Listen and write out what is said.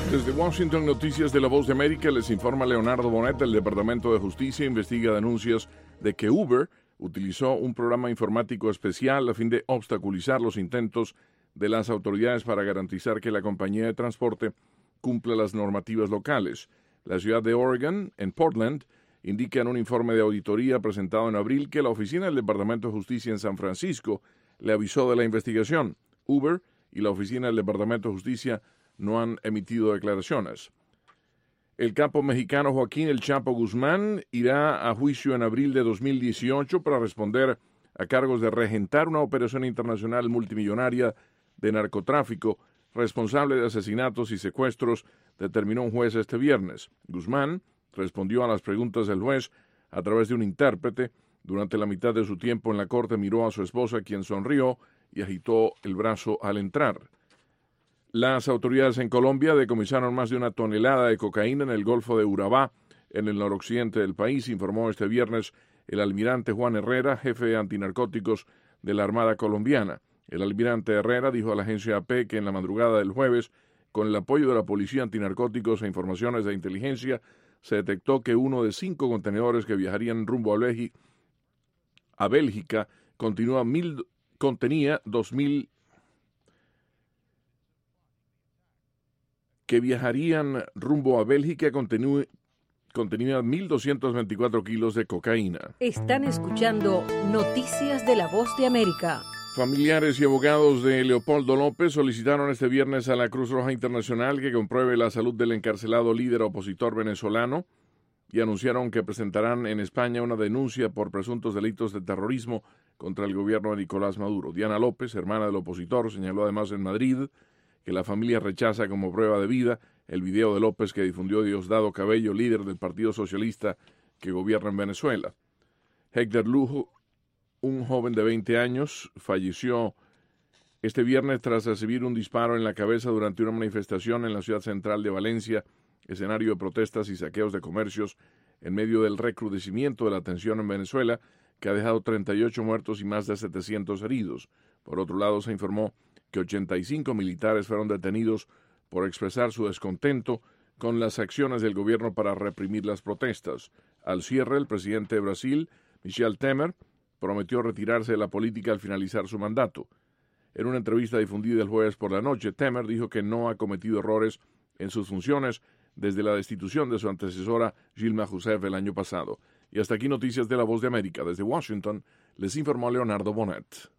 Desde Washington, Noticias de la Voz de América, les informa Leonardo Bonet. El Departamento de Justicia investiga denuncias de que Uber utilizó un programa informático especial a fin de obstaculizar los intentos de las autoridades para garantizar que la compañía de transporte cumpla las normativas locales. La ciudad de Oregon, en Portland, indica en un informe de auditoría presentado en abril que la oficina del Departamento de Justicia en San Francisco le avisó de la investigación. Uber y la oficina del Departamento de Justicia no han emitido declaraciones. El capo mexicano Joaquín El Chapo Guzmán irá a juicio en abril de 2018 para responder a cargos de regentar una operación internacional multimillonaria de narcotráfico responsable de asesinatos y secuestros, determinó un juez este viernes. Guzmán respondió a las preguntas del juez a través de un intérprete. Durante la mitad de su tiempo en la corte miró a su esposa, quien sonrió y agitó el brazo al entrar. Las autoridades en Colombia decomisaron más de 1 tonelada de cocaína en el Golfo de Urabá, en el noroccidente del país, informó este viernes el almirante Juan Herrera, jefe de antinarcóticos de la Armada colombiana. El almirante Herrera dijo a la agencia AP que en la madrugada del jueves, con el apoyo de la Policía Antinarcóticos e informaciones de inteligencia, se detectó que uno de 5 contenedores que viajarían rumbo a Bélgica contenía 2.000 que viajarían rumbo a Bélgica contenía 1.224 kilos de cocaína. Están escuchando Noticias de la Voz de América. Familiares y abogados de Leopoldo López solicitaron este viernes a la Cruz Roja Internacional que compruebe la salud del encarcelado líder opositor venezolano y anunciaron que presentarán en España una denuncia por presuntos delitos de terrorismo contra el gobierno de Nicolás Maduro. Diana López, hermana del opositor, señaló además en Madrid que la familia rechaza como prueba de vida el video de López que difundió Diosdado Cabello, líder del Partido Socialista que gobierna en Venezuela. Héctor Lujo, un joven de 20 años, falleció este viernes tras recibir un disparo en la cabeza durante una manifestación en la ciudad central de Valencia, escenario de protestas y saqueos de comercios en medio del recrudecimiento de la tensión en Venezuela, que ha dejado 38 muertos y más de 700 heridos. Por otro lado, se informó que 85 militares fueron detenidos por expresar su descontento con las acciones del gobierno para reprimir las protestas. Al cierre, el presidente de Brasil, Michel Temer, prometió retirarse de la política al finalizar su mandato. En una entrevista difundida el jueves por la noche, Temer dijo que no ha cometido errores en sus funciones desde la destitución de su antecesora Dilma Rousseff el año pasado. Y hasta aquí Noticias de la Voz de América. Desde Washington, les informó Leonardo Bonet.